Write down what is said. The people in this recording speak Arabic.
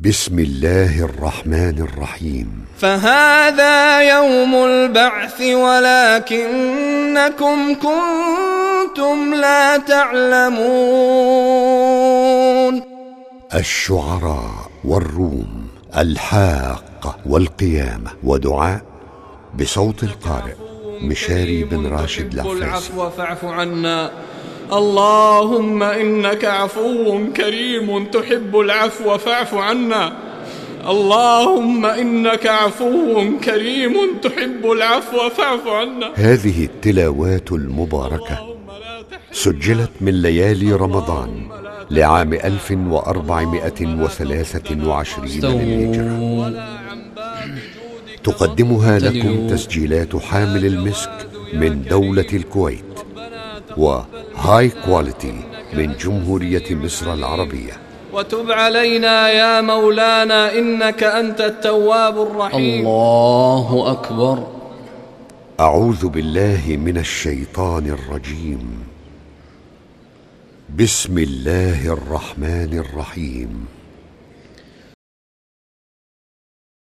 بسم الله الرحمن الرحيم. فهذا يوم البعث ولكنكم كنتم لا تعلمون. الشعراء والروم، الحاقة والقيامة، ودعاء بصوت القارئ مشاري بن راشد العفاسي. العفو فاعف عنا. اللهم إنك عفو كريم تحب العفو فاعف عنا. اللهم إنك عفو كريم تحب العفو فاعف عنا. هذه التلاوات المباركة سجلت من ليالي رمضان لعام 1423 للهجرة. تقدمها لكم تسجيلات حامل المسك من دولة الكويت، وهاي كواليتي من جمهورية مصر العربية. وتب علينا يا مولانا إنك أنت التواب الرحيم. الله أكبر. أعوذ بالله من الشيطان الرجيم. بسم الله الرحمن الرحيم.